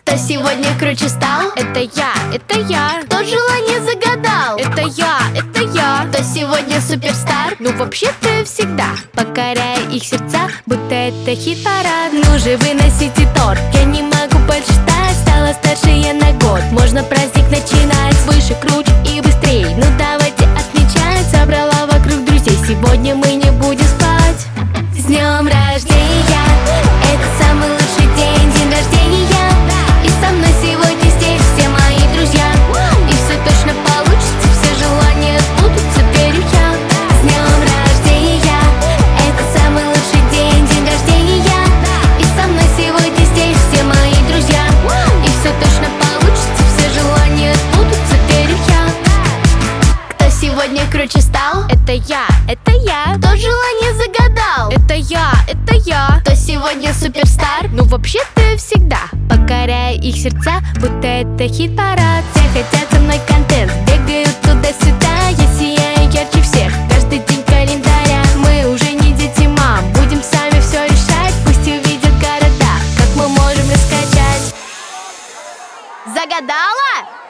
Кто сегодня круче стал? Это я, это я. Кто желание загадал? Это я. Кто сегодня суперстар? Ну вообще-то всегда покоряя их сердца, будто это хит-парад. Ну же, выносите торт, я не могу больше ждать. Стала старше я на год, можно праздник начинать. Выше, круче и быстрей, ну давайте отмечать. Собрала вокруг друзей, сегодня мы не будем спать. С днем рождения, это самый лучший день рождения. И со мной сегодня здесь все мои друзья. И все точно получится, все желания сбудутся, верю я. С днем рождения, это самый лучший день рождения. И со мной сегодня здесь все мои друзья. И все точно получится, все желания сбудутся, верю я. Кто сегодня круче стал? Это я, это я. Кто желание загадал? Это я. Кто сегодня суперстар? Ну вообще-то всегда покоряя их сердца, будто это хит-парад. Все хотят со мной контент, бегают туда-сюда. Я сияю ярче всех, каждый день календаря. Мы уже не дети, мам, будем сами все решать. Пусть увидят города, как мы можем раскачать. Загадала?